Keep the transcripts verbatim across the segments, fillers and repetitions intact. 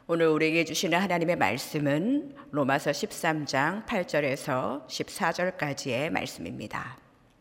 오늘 우리에게 주시는 하나님의 말씀은 로마서 십삼 장 팔 절에서 십사 절까지의 말씀입니다.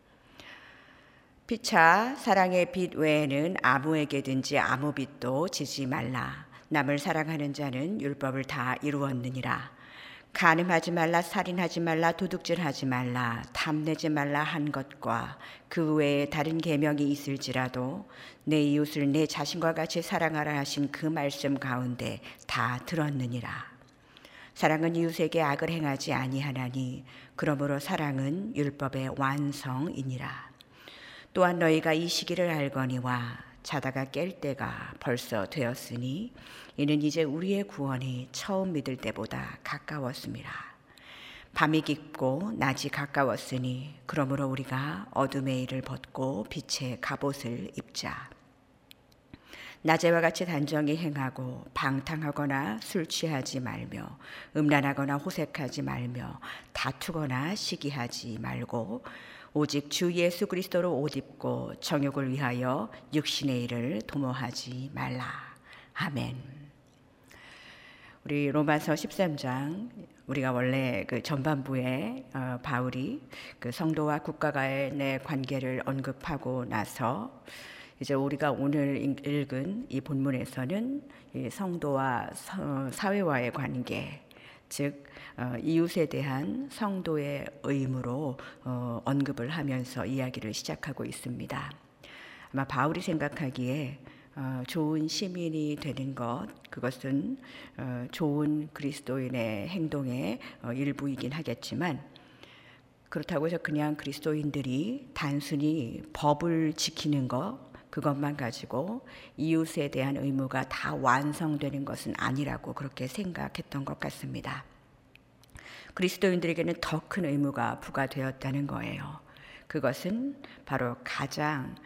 피차 사랑의 빛 외에는 아무에게든지 아무 빛도 지지 말라. 남을 사랑하는 자는 율법을 다 이루었느니라. 간음하지 말라, 살인하지 말라, 도둑질하지 말라, 탐내지 말라 한 것과 그 외에 다른 계명이 있을지라도 내 이웃을 내 자신과 같이 사랑하라 하신 그 말씀 가운데 다 들었느니라. 사랑은 이웃에게 악을 행하지 아니하나니 그러므로 사랑은 율법의 완성이니라. 또한 너희가 이 시기를 알거니와 자다가 깰 때가 벌써 되었으니 이는 이제 우리의 구원이 처음 믿을 때보다 가까웠습니다. 밤이 깊고 낮이 가까웠으니 그러므로 우리가 어둠의 일을 벗고 빛의 갑옷을 입자. 낮에와 같이 단정히 행하고 방탕하거나 술 취하지 말며 음란하거나 호색하지 말며 다투거나 시기하지 말고 오직 주 예수 그리스도로 옷 입고 정욕을 위하여 육신의 일을 도모하지 말라. 아멘. 우리 로마서 십삼 장 우리가 원래 그 전반부에 어, 바울이 그 성도와 국가간의 관계를 언급하고 나서 이제 우리가 오늘 읽은 이 본문에서는 이 성도와 서, 사회와의 관계, 즉 어, 이웃에 대한 성도의 의무로 어, 언급을 하면서 이야기를 시작하고 있습니다. 아마 바울이 생각하기에 어, 좋은 시민이 되는 것, 그것은 어, 좋은 그리스도인의 행동의 어, 일부이긴 하겠지만 그렇다고 해서 그냥 그리스도인들이 단순히 법을 지키는 것, 그것만 가지고 이웃에 대한 의무가 다 완성되는 것은 아니라고 그렇게 생각했던 것 같습니다. 그리스도인들에게는 더 큰 의무가 부과되었다는 거예요. 그것은 바로 가장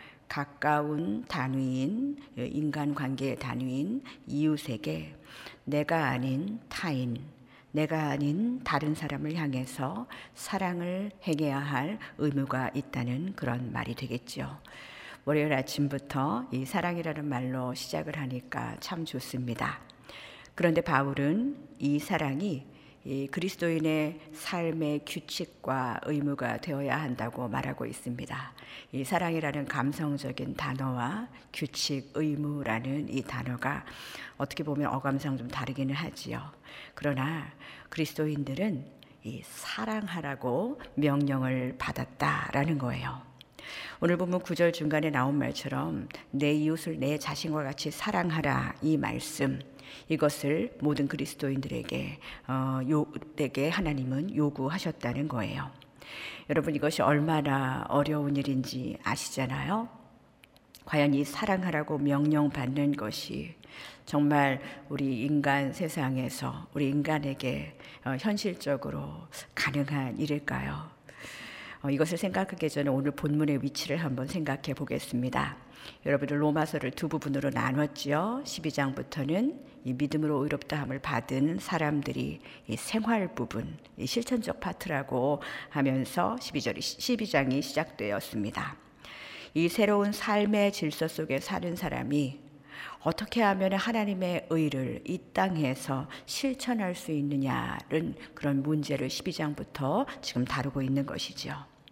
가까운 단위인 인간관계의 단위인 이웃에게 내가 아닌 타인, 내가 아닌 다른 사람을 향해서 사랑을 행해야 할 의무가 있다는 그런 말이 되겠죠. 월요일 아침부터 이 사랑이라는 말로 시작을 하니까 참 좋습니다. 그런데 바울은 이 사랑이 이 그리스도인의 삶의 규칙과 의무가 되어야 한다고 말하고 있습니다. 이 사랑이라는 감성적인 단어와 규칙, 의무라는 이 단어가 어떻게 보면 어감상 좀 다르기는 하지요. 그러나 그리스도인들은 이 사랑하라고 명령을 받았다라는 거예요. 오늘 보면 구 절 중간에 나온 말처럼 내 이웃을 내 자신과 같이 사랑하라, 이 말씀, 이것을 모든 그리스도인들에게 어, 요에게 하나님은 요구하셨다는 거예요. 여러분, 이것이 얼마나 어려운 일인지 아시잖아요. 과연 이 사랑하라고 명령받는 것이 정말 우리 인간 세상에서 우리 인간에게 어, 현실적으로 가능한 일일까요? 어, 이것을 생각하기 전에 오늘 본문의 위치를 한번 생각해 보겠습니다. 여러분들 로마서를 두 부분으로 나눴지요. 십이 장부터는 이 믿음으로 의롭다함을 받은 사람들이 이 생활 부분, 이 실천적 파트라고 하면서 십이 절이 십이 장이 시작되었습니다. 이 새로운 삶의 질서 속에 사는 사람이 어떻게 하면 하나님의 의를 이 땅에서 실천할 수 있느냐는 그런 문제를 십이 장부터 지금 다루고 있는 것이죠.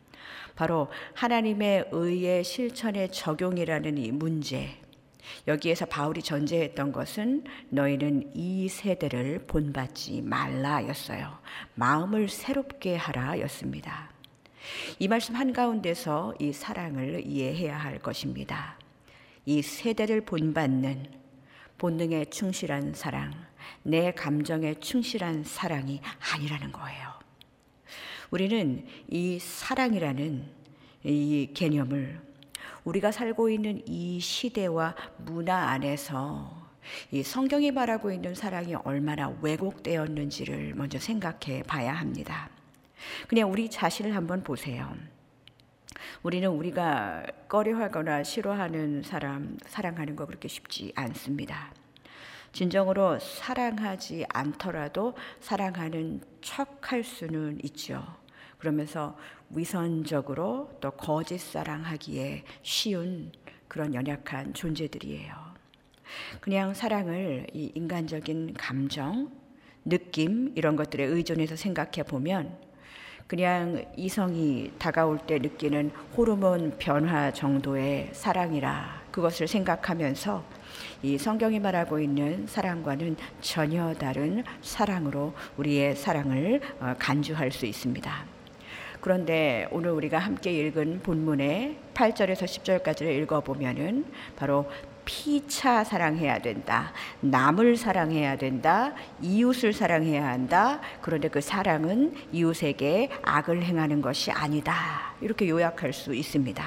바로 하나님의 의의 실천의 적용이라는 이 문제, 여기에서 바울이 전제했던 것은 너희는 이 세대를 본받지 말라였어요. 마음을 새롭게 하라였습니다. 이 말씀 한가운데서 이 사랑을 이해해야 할 것입니다. 이 세대를 본받는 본능에 충실한 사랑, 내 감정에 충실한 사랑이 아니라는 거예요. 우리는 이 사랑이라는 이 개념을 우리가 살고 있는 이 시대와 문화 안에서 이 성경이 말하고 있는 사랑이 얼마나 왜곡되었는지를 먼저 생각해 봐야 합니다. 그냥 우리 자신을 한번 보세요. 우리는 우리가 꺼려하거나 싫어하는 사람 사랑하는 거 그렇게 쉽지 않습니다. 진정으로 사랑하지 않더라도 사랑하는 척 할 수는 있죠. 그러면서 위선적으로 또 거짓 사랑하기에 쉬운 그런 연약한 존재들이에요. 그냥 사랑을 이 인간적인 감정, 느낌 이런 것들에 의존해서 생각해 보면 그냥 이성이 다가올 때 느끼는 호르몬 변화 정도의 사랑이라 그것을 생각하면서 이 성경이 말하고 있는 사랑과는 전혀 다른 사랑으로 우리의 사랑을 간주할 수 있습니다. 그런데 오늘 우리가 함께 읽은 본문의 팔 절에서 십 절까지를 읽어보면은 바로 피차 사랑해야 된다, 남을 사랑해야 된다, 이웃을 사랑해야 한다. 그런데 그 사랑은 이웃에게 악을 행하는 것이 아니다. 이렇게 요약할 수 있습니다.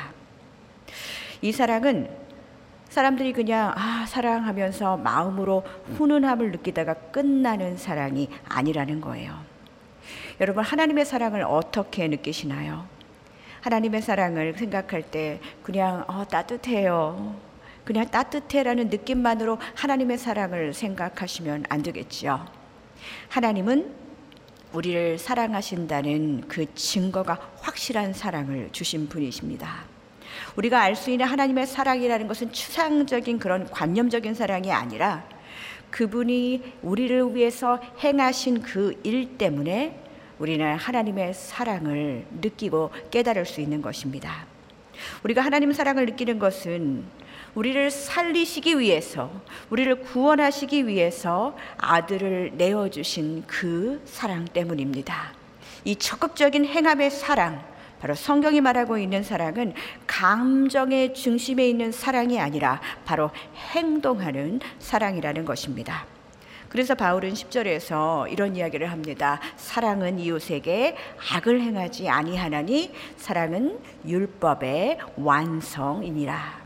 이 사랑은 사람들이 그냥 아 사랑하면서 마음으로 훈훈함을 느끼다가 끝나는 사랑이 아니라는 거예요. 여러분, 하나님의 사랑을 어떻게 느끼시나요? 하나님의 사랑을 생각할 때 그냥 어, 따뜻해요, 그냥 따뜻해라는 느낌만으로 하나님의 사랑을 생각하시면 안 되겠죠. 하나님은 우리를 사랑하신다는 그 증거가 확실한 사랑을 주신 분이십니다. 우리가 알 수 있는 하나님의 사랑이라는 것은 추상적인 그런 관념적인 사랑이 아니라 그분이 우리를 위해서 행하신 그 일 때문에 우리는 하나님의 사랑을 느끼고 깨달을 수 있는 것입니다. 우리가 하나님의 사랑을 느끼는 것은 우리를 살리시기 위해서, 우리를 구원하시기 위해서 아들을 내어주신 그 사랑 때문입니다. 이 적극적인 행함의 사랑, 바로 성경이 말하고 있는 사랑은 감정의 중심에 있는 사랑이 아니라 바로 행동하는 사랑이라는 것입니다. 그래서 바울은 십 절에서 이런 이야기를 합니다. 사랑은 이웃에게 악을 행하지 아니하나니 사랑은 율법의 완성이니라.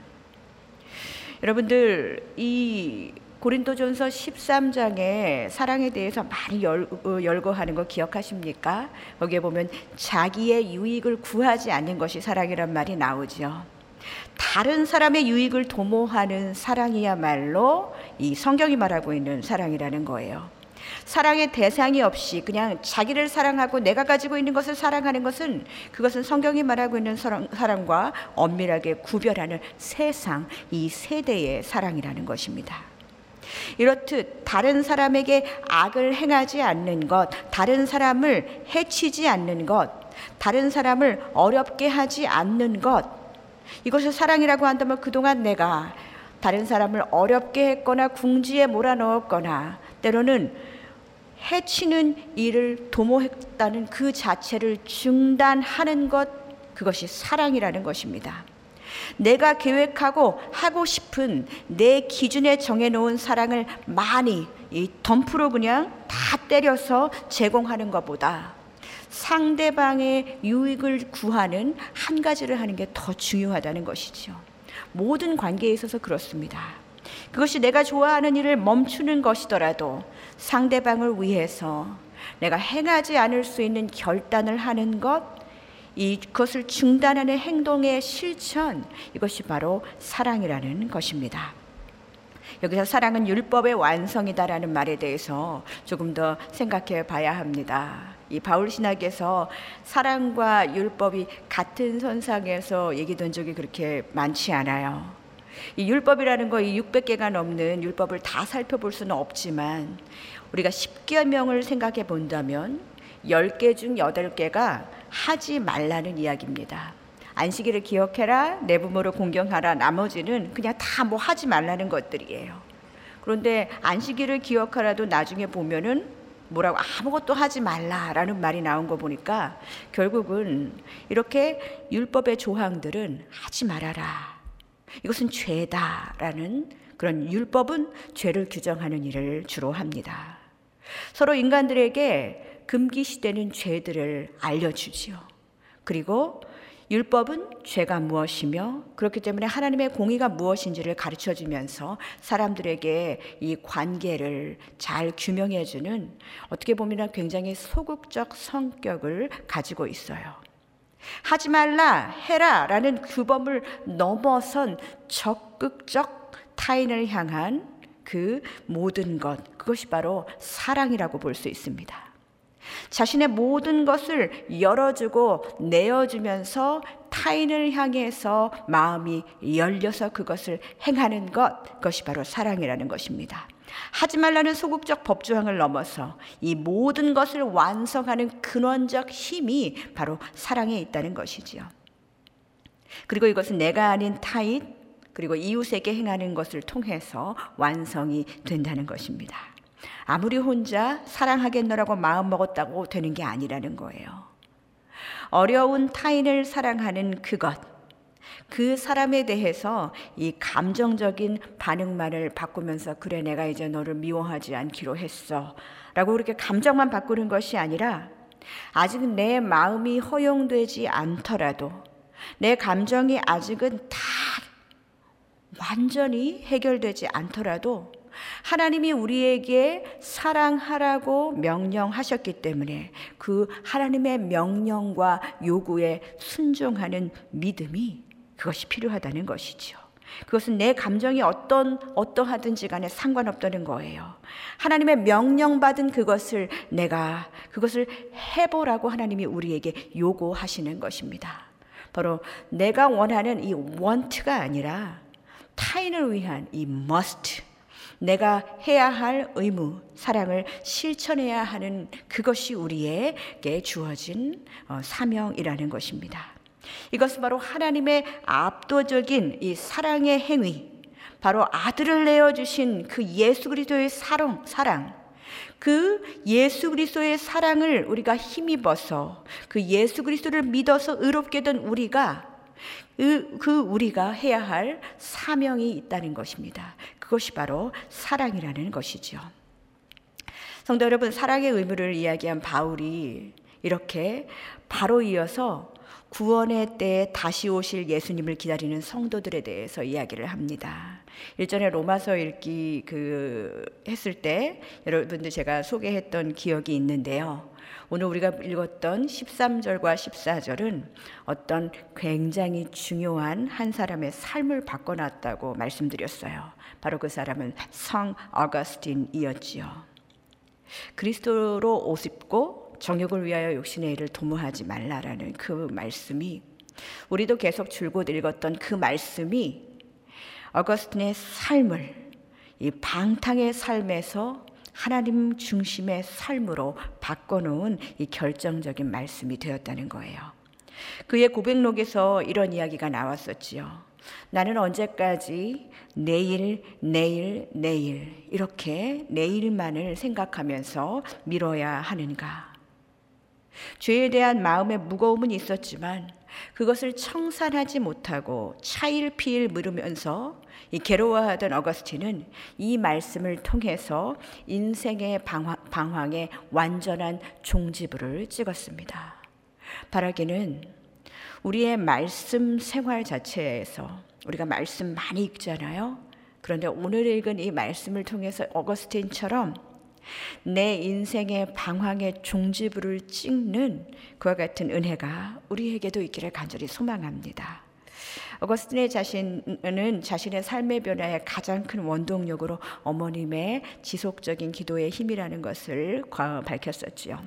여러분들, 이 고린도전서 십삼 장에 사랑에 대해서 많이 열, 어, 열거하는 거 기억하십니까? 거기에 보면 자기의 유익을 구하지 않는 것이 사랑이란 말이 나오죠. 다른 사람의 유익을 도모하는 사랑이야말로 이 성경이 말하고 있는 사랑이라는 거예요. 사랑의 대상이 없이 그냥 자기를 사랑하고 내가 가지고 있는 것을 사랑하는 것은, 그것은 성경이 말하고 있는 사랑, 사랑과 엄밀하게 구별하는 세상, 이 세대의 사랑이라는 것입니다. 이렇듯 다른 사람에게 악을 행하지 않는 것, 다른 사람을 해치지 않는 것, 다른 사람을 어렵게 하지 않는 것, 이것을 사랑이라고 한다면 그동안 내가 다른 사람을 어렵게 했거나 궁지에 몰아넣었거나 때로는 해치는 일을 도모했다는 그 자체를 중단하는 것, 그것이 사랑이라는 것입니다. 내가 계획하고 하고 싶은 내 기준에 정해놓은 사랑을 많이 이 덤프로 그냥 다 때려서 제공하는 것보다 상대방의 유익을 구하는 한 가지를 하는 게 더 중요하다는 것이죠. 모든 관계에 있어서 그렇습니다. 그것이 내가 좋아하는 일을 멈추는 것이더라도 상대방을 위해서 내가 행하지 않을 수 있는 결단을 하는 것, 이것을 중단하는 행동의 실천, 이것이 바로 사랑이라는 것입니다. 여기서 사랑은 율법의 완성이다라는 말에 대해서 조금 더 생각해 봐야 합니다. 이 바울 신학에서 사랑과 율법이 같은 선상에서 얘기된 적이 그렇게 많지 않아요. 이 율법이라는 거, 이 육백 개가 넘는 율법을 다 살펴볼 수는 없지만 우리가 십계명을 생각해 본다면 열 개 중 여덟 개가 하지 말라는 이야기입니다. 안식일을 기억해라, 내 부모를 공경하라, 나머지는 그냥 다 뭐 하지 말라는 것들이에요. 그런데 안식일을 기억하라도 나중에 보면은 뭐라고 아무것도 하지 말라라는 말이 나온 거 보니까 결국은 이렇게 율법의 조항들은 하지 말아라, 이것은 죄다라는 그런, 율법은 죄를 규정하는 일을 주로 합니다. 서로 인간들에게 금기시되는 죄들을 알려주지요. 그리고 율법은 죄가 무엇이며 그렇기 때문에 하나님의 공의가 무엇인지를 가르쳐주면서 사람들에게 이 관계를 잘 규명해주는, 어떻게 보면 굉장히 소극적 성격을 가지고 있어요. 하지 말라, 해라 라는 규범을 넘어선 적극적 타인을 향한 그 모든 것, 그것이 바로 사랑이라고 볼 수 있습니다. 자신의 모든 것을 열어주고 내어주면서 타인을 향해서 마음이 열려서 그것을 행하는 것, 그것이 바로 사랑이라는 것입니다. 하지 말라는 소극적 법조항을 넘어서 이 모든 것을 완성하는 근원적 힘이 바로 사랑에 있다는 것이지요. 그리고 이것은 내가 아닌 타인, 그리고 이웃에게 행하는 것을 통해서 완성이 된다는 것입니다. 아무리 혼자 사랑하겠노라고 마음먹었다고 되는 게 아니라는 거예요. 어려운 타인을 사랑하는 그것, 그 사람에 대해서 이 감정적인 반응만을 바꾸면서 그래 내가 이제 너를 미워하지 않기로 했어 라고 그렇게 감정만 바꾸는 것이 아니라 아직 내 마음이 허용되지 않더라도 내 감정이 아직은 다 완전히 해결되지 않더라도 하나님이 우리에게 사랑하라고 명령하셨기 때문에 그 하나님의 명령과 요구에 순종하는 믿음이 그것이 필요하다는 것이죠. 그것은 내 감정이 어떤 어떠하든지 간에 상관없다는 거예요. 하나님의 명령받은 그것을 내가 그것을 해보라고 하나님이 우리에게 요구하시는 것입니다. 바로 내가 원하는 이 want가 아니라 타인을 위한 이 must, 내가 해야 할 의무, 사랑을 실천해야 하는 그것이 우리에게 주어진 사명이라는 것입니다. 이것은 바로 하나님의 압도적인 이 사랑의 행위, 바로 아들을 내어주신 그 예수 그리스도의 사랑, 사랑, 그 예수 그리스도의 사랑을 우리가 힘입어서 그 예수 그리스도를 믿어서 의롭게 된 우리가 그, 그 우리가 해야 할 사명이 있다는 것입니다. 그것이 바로 사랑이라는 것이죠. 성도 여러분, 사랑의 의무를 이야기한 바울이 이렇게 바로 이어서 구원의 때에 다시 오실 예수님을 기다리는 성도들에 대해서 이야기를 합니다. 일전에 로마서 읽기 그 했을 때 여러분들 제가 소개했던 기억이 있는데요. 오늘 우리가 읽었던 십삼 절과 십사 절은 어떤 굉장히 중요한 한 사람의 삶을 바꿔놨다고 말씀드렸어요. 바로 그 사람은 성 어거스틴이었지요. 그리스도로 옷 입고 정욕을 위하여 욕심의 일을 도모하지 말라라는 그 말씀이, 우리도 계속 줄곧 읽었던 그 말씀이 어거스틴의 삶을 이 방탕의 삶에서 하나님 중심의 삶으로 바꿔놓은 이 결정적인 말씀이 되었다는 거예요. 그의 고백록에서 이런 이야기가 나왔었지요. 나는 언제까지 내일, 내일, 내일 이렇게 내일만을 생각하면서 미뤄야 하는가? 죄에 대한 마음의 무거움은 있었지만 그것을 청산하지 못하고 차일피일 미루면서 이 괴로워하던 어거스틴은 이 말씀을 통해서 인생의 방황, 방황에 완전한 종지부를 찍었습니다. 바라기는 우리의 말씀 생활 자체에서 우리가 말씀 많이 읽잖아요. 그런데 오늘 읽은 이 말씀을 통해서 어거스틴처럼 내 인생의 방황의 종지부를 찍는 그와 같은 은혜가 우리에게도 있기를 간절히 소망합니다. 어거스틴의 자신은 자신의 삶의 변화의 가장 큰 원동력으로 어머님의 지속적인 기도의 힘이라는 것을 밝혔었지요.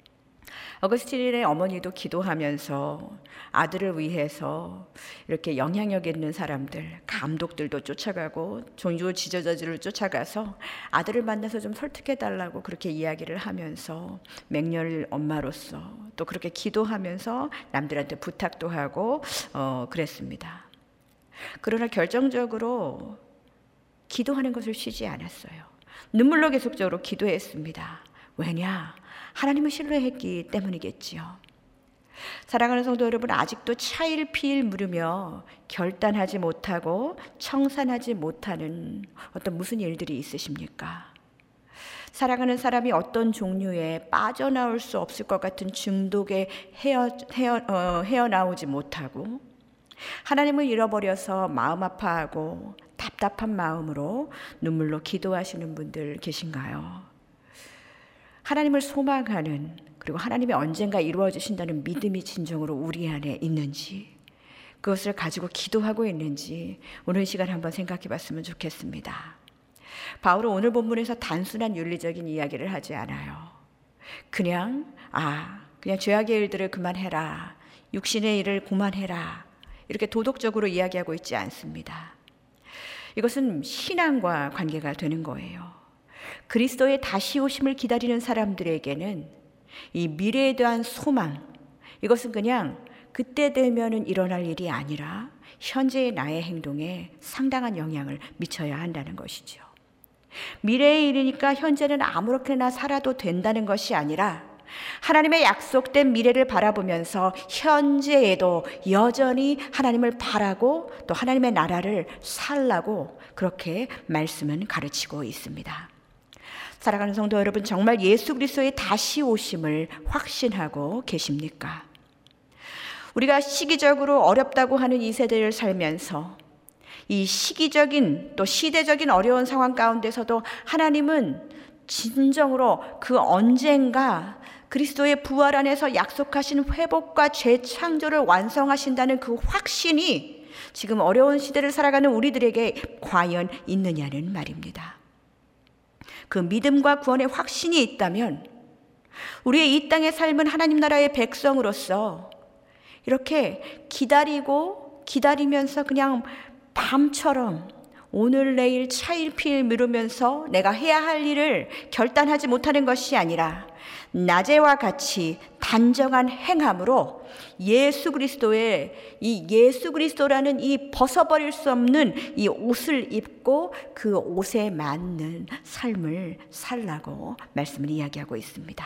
어거스틴의 어머니도 기도하면서 아들을 위해서 이렇게 영향력 있는 사람들, 감독들도 쫓아가고 종교 지도자들을 쫓아가서 아들을 만나서 좀 설득해달라고 그렇게 이야기를 하면서 맹렬 엄마로서 또 그렇게 기도하면서 남들한테 부탁도 하고 어, 그랬습니다. 그러나 결정적으로 기도하는 것을 쉬지 않았어요. 눈물로 계속적으로 기도했습니다. 왜냐? 하나님을 신뢰했기 때문이겠지요. 사랑하는 성도 여러분, 아직도 차일피일 물으며 결단하지 못하고 청산하지 못하는 어떤 무슨 일들이 있으십니까? 사랑하는 사람이 어떤 종류의 빠져나올 수 없을 것 같은 중독에 헤어, 헤어, 어, 헤어나오지 못하고 하나님을 잃어버려서 마음 아파하고 답답한 마음으로 눈물로 기도하시는 분들 계신가요? 하나님을 소망하는, 그리고 하나님이 언젠가 이루어 주신다는 믿음이 진정으로 우리 안에 있는지, 그것을 가지고 기도하고 있는지 오늘 시간 한번 생각해 봤으면 좋겠습니다. 바울은 오늘 본문에서 단순한 윤리적인 이야기를 하지 않아요. 그냥 아 그냥 죄악의 일들을 그만해라, 육신의 일을 그만해라, 이렇게 도덕적으로 이야기하고 있지 않습니다. 이것은 신앙과 관계가 되는 거예요. 그리스도의 다시 오심을 기다리는 사람들에게는 이 미래에 대한 소망, 이것은 그냥 그때 되면은 일어날 일이 아니라 현재의 나의 행동에 상당한 영향을 미쳐야 한다는 것이죠. 미래의 일이니까 현재는 아무렇게나 살아도 된다는 것이 아니라 하나님의 약속된 미래를 바라보면서 현재에도 여전히 하나님을 바라고 또 하나님의 나라를 살라고 그렇게 말씀은 가르치고 있습니다. 사랑하는 성도 여러분, 정말 예수 그리스도의 다시 오심을 확신하고 계십니까? 우리가 시기적으로 어렵다고 하는 이 세대를 살면서 이 시기적인 또 시대적인 어려운 상황 가운데서도 하나님은 진정으로 그 언젠가 그리스도의 부활 안에서 약속하신 회복과 재창조를 완성하신다는 그 확신이 지금 어려운 시대를 살아가는 우리들에게 과연 있느냐는 말입니다. 그 믿음과 구원의 확신이 있다면 우리의 이 땅의 삶은 하나님 나라의 백성으로서 이렇게 기다리고 기다리면서 그냥 밤처럼 오늘 내일 차일피일 미루면서 내가 해야 할 일을 결단하지 못하는 것이 아니라 낮에와 같이 단정한 행함으로 예수 그리스도의 이 예수 그리스도라는 이 벗어버릴 수 없는 이 옷을 입고 그 옷에 맞는 삶을 살라고 말씀을 이야기하고 있습니다.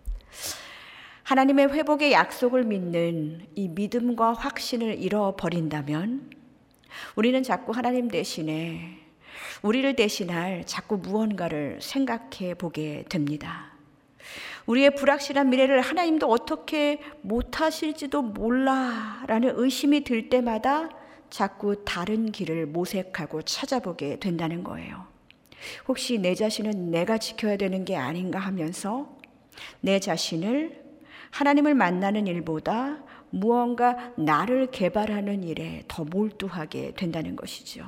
하나님의 회복의 약속을 믿는 이 믿음과 확신을 잃어버린다면 우리는 자꾸 하나님 대신에 우리를 대신할 자꾸 무언가를 생각해 보게 됩니다. 우리의 불확실한 미래를 하나님도 어떻게 못하실지도 몰라라는 의심이 들 때마다 자꾸 다른 길을 모색하고 찾아보게 된다는 거예요. 혹시 내 자신은 내가 지켜야 되는 게 아닌가 하면서 내 자신을 하나님을 만나는 일보다 무언가 나를 개발하는 일에 더 몰두하게 된다는 것이죠.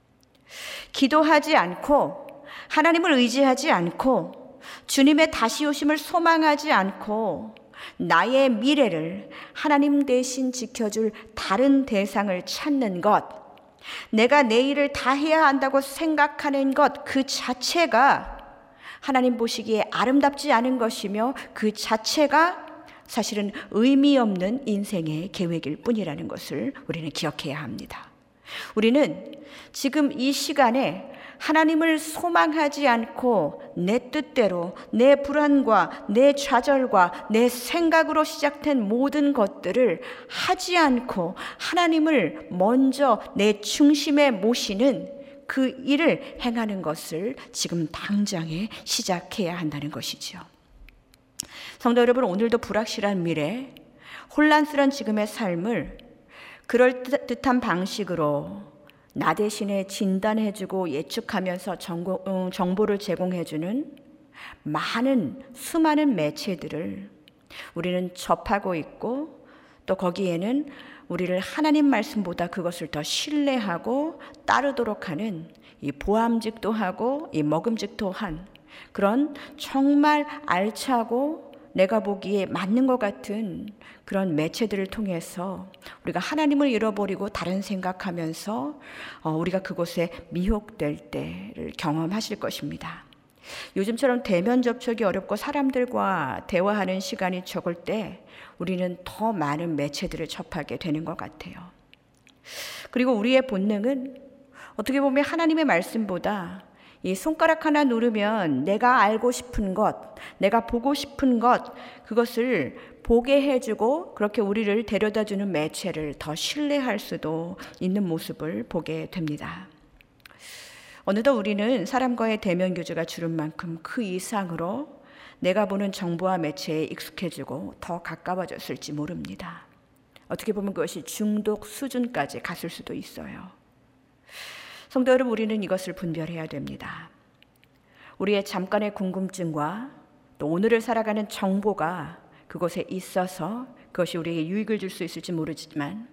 기도하지 않고 하나님을 의지하지 않고 주님의 다시 오심을 소망하지 않고 나의 미래를 하나님 대신 지켜줄 다른 대상을 찾는 것, 내가 내 일을 다 해야 한다고 생각하는 것 그 자체가 하나님 보시기에 아름답지 않은 것이며 그 자체가 사실은 의미 없는 인생의 계획일 뿐이라는 것을 우리는 기억해야 합니다. 우리는 지금 이 시간에 하나님을 소망하지 않고 내 뜻대로 내 불안과 내 좌절과 내 생각으로 시작된 모든 것들을 하지 않고 하나님을 먼저 내 중심에 모시는 그 일을 행하는 것을 지금 당장에 시작해야 한다는 것이죠. 성도 여러분, 오늘도 불확실한 미래, 혼란스러운 지금의 삶을 그럴듯한 방식으로 나 대신에 진단해주고 예측하면서 정보, 음, 정보를 제공해주는 많은 수많은 매체들을 우리는 접하고 있고 또 거기에는 우리를 하나님 말씀보다 그것을 더 신뢰하고 따르도록 하는 이 보암직도 하고 이 먹음직도 한 그런 정말 알차고 내가 보기에 맞는 것 같은 그런 매체들을 통해서 우리가 하나님을 잃어버리고 다른 생각하면서 어, 우리가 그곳에 미혹될 때를 경험하실 것입니다. 요즘처럼 대면 접촉이 어렵고 사람들과 대화하는 시간이 적을 때 우리는 더 많은 매체들을 접하게 되는 것 같아요. 그리고 우리의 본능은 어떻게 보면 하나님의 말씀보다 이 손가락 하나 누르면 내가 알고 싶은 것, 내가 보고 싶은 것, 그것을 보게 해주고 그렇게 우리를 데려다주는 매체를 더 신뢰할 수도 있는 모습을 보게 됩니다. 어느덧 우리는 사람과의 대면 교제가 줄은 만큼 그 이상으로 내가 보는 정보와 매체에 익숙해지고 더 가까워졌을지 모릅니다. 어떻게 보면 그것이 중독 수준까지 갔을 수도 있어요. 성도 여러분, 우리는 이것을 분별해야 됩니다. 우리의 잠깐의 궁금증과 또 오늘을 살아가는 정보가 그곳에 있어서 그것이 우리에게 유익을 줄 수 있을지 모르지만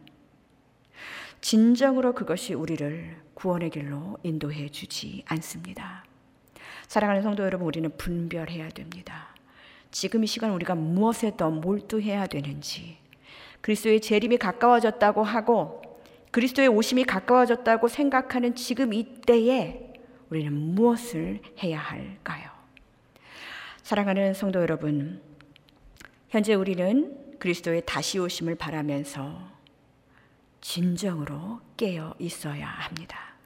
진정으로 그것이 우리를 구원의 길로 인도해 주지 않습니다. 사랑하는 성도 여러분, 우리는 분별해야 됩니다. 지금 이 시간 우리가 무엇에 더 몰두해야 되는지, 그리스도의 재림이 가까워졌다고 하고 그리스도의 오심이 가까워졌다고 생각하는 지금 이때에 우리는 무엇을 해야 할까요? 사랑하는 성도 여러분, 현재 우리는 그리스도의 다시 오심을 바라면서 진정으로 깨어 있어야 합니다.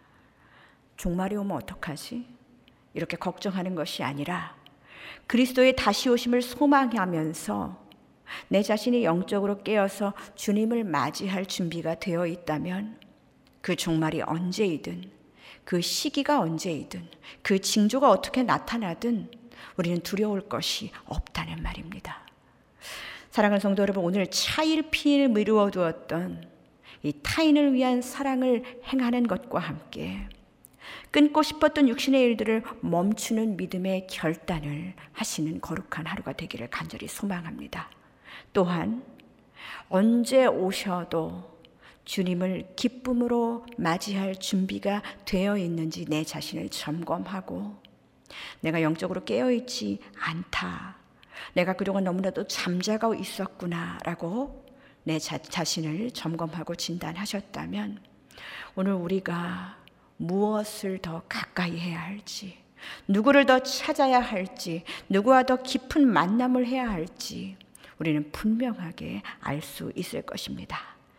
종말이 오면 어떡하지? 이렇게 걱정하는 것이 아니라 그리스도의 다시 오심을 소망하면서 내 자신이 영적으로 깨어서 주님을 맞이할 준비가 되어 있다면 그 종말이 언제이든, 그 시기가 언제이든, 그 징조가 어떻게 나타나든 우리는 두려울 것이 없다는 말입니다. 사랑하는 성도 여러분, 오늘 차일피일 미루어 두었던 이 타인을 위한 사랑을 행하는 것과 함께 끊고 싶었던 육신의 일들을 멈추는 믿음의 결단을 하시는 거룩한 하루가 되기를 간절히 소망합니다. 또한 언제 오셔도 주님을 기쁨으로 맞이할 준비가 되어 있는지 내 자신을 점검하고, 내가 영적으로 깨어있지 않다, 내가 그동안 너무나도 잠자고 있었구나 라고 내 자, 자신을 점검하고 진단하셨다면 오늘 우리가 무엇을 더 가까이 해야 할지, 누구를 더 찾아야 할지, 누구와 더 깊은 만남을 해야 할지 우리는 분명하게 알 수 있을 것입니다.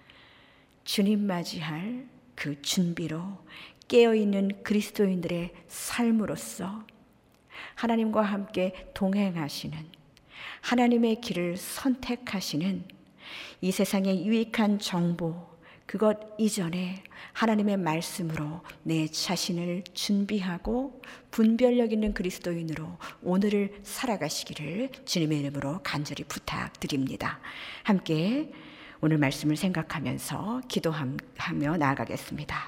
주님 맞이할 그 준비로 깨어있는 그리스도인들의 삶으로서 하나님과 함께 동행하시는, 하나님의 길을 선택하시는 이 세상의 유익한 정보, 그것 이전에 하나님의 말씀으로 내 자신을 준비하고 분별력 있는 그리스도인으로 오늘을 살아가시기를 주님의 이름으로 간절히 부탁드립니다. 함께 오늘 말씀을 생각하면서 기도하며 나아가겠습니다.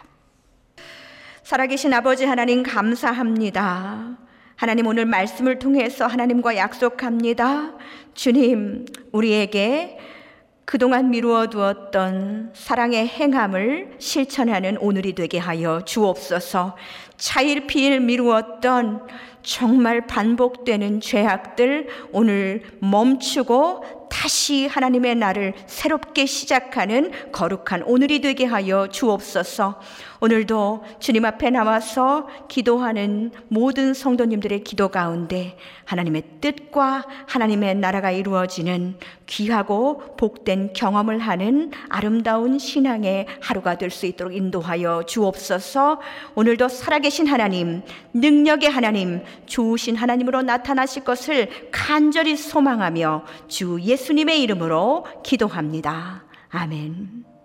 살아계신 아버지 하나님, 감사합니다. 하나님, 오늘 말씀을 통해서 하나님과 약속합니다. 주님, 우리에게 그동안 미루어 두었던 사랑의 행함을 실천하는 오늘이 되게 하여 주옵소서. 차일피일 미루었던 정말 반복되는 죄악들 오늘 멈추고 다시 하나님의 날을 새롭게 시작하는 거룩한 오늘이 되게 하여 주옵소서. 오늘도 주님 앞에 나와서 기도하는 모든 성도님들의 기도 가운데 하나님의 뜻과 하나님의 나라가 이루어지는 귀하고 복된 경험을 하는 아름다운 신앙의 하루가 될 수 있도록 인도하여 주옵소서. 오늘도 살아계신 하나님, 능력의 하나님, 좋으신 하나님으로 나타나실 것을 간절히 소망하며 주 예수님의 이름으로 기도합니다. 아멘.